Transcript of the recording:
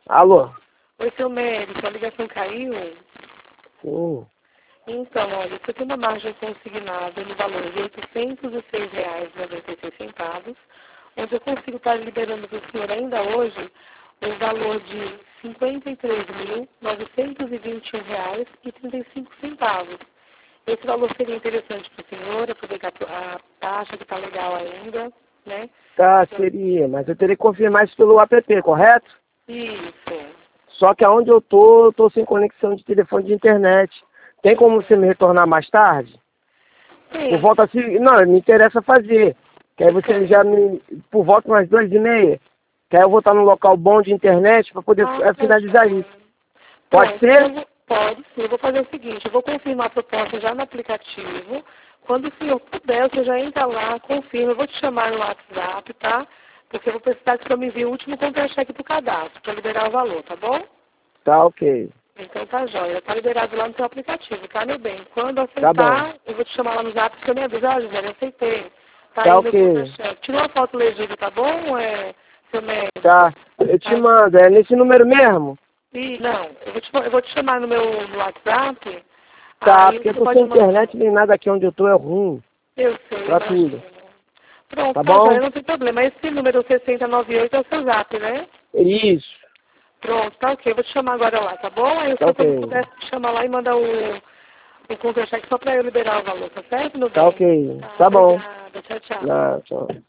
Alô? Oi, seu médico, a ligação caiu? Sim. Então, olha, você tem uma margem consignada no valor de R$ 806,96, onde eu consigo estar liberando para o senhor ainda hoje o valor de R$ 53.921,35. Esse valor seria interessante para o senhor, aproveitar a taxa que está legal ainda, né? Tá, seria, mas eu teria que confirmar isso pelo app, correto? Isso. Só que aonde eu tô sem conexão de telefone de internet. Tem como você me retornar mais tarde? Sim. Por volta assim, não, me interessa fazer. Que aí você já me, por volta umas 2h30, que aí eu vou estar num local bom de internet para poder finalizar isso. Pode Pronto, ser? então pode sim. Eu vou fazer o seguinte, eu vou confirmar a proposta já no aplicativo. Quando o senhor puder, você já entra lá, confirma. Eu vou te chamar no WhatsApp, tá? Porque eu vou precisar que o senhor me envie o último contra-cheque do cadastro para liberar o valor, tá bom? Tá, ok. Então tá jóia. Tá liberado lá no seu aplicativo, tá, meu bem? Quando Tá bom. aceitar, eu vou te chamar lá no WhatsApp, você me avisa, ó, Gisele, aceitei. Tá Tá, aí meu ok. contra-cheque. Tira uma foto legível, tá bom, seu médico? Tá. Eu te Tá. mando, é nesse número mesmo? Não, eu vou te chamar no WhatsApp, Tá, aí porque eu você tô sem pode mandar. internet nem nada aqui onde eu tô, é ruim. Eu sei, Pra tudo. imagino. Pronto, Tá tá, bom? joia, não tem problema. Esse número 6098 é o seu zap, né? Isso. Pronto, tá ok. Eu vou te chamar agora lá, tá bom? Aí o Tá senhor, ok. quando puder, chama lá e manda o contra-cheque só pra eu liberar o valor, tá certo, meu Tá bem? ok. Tá, Tá bom. obrigada. Tchau, tchau. Não, tchau.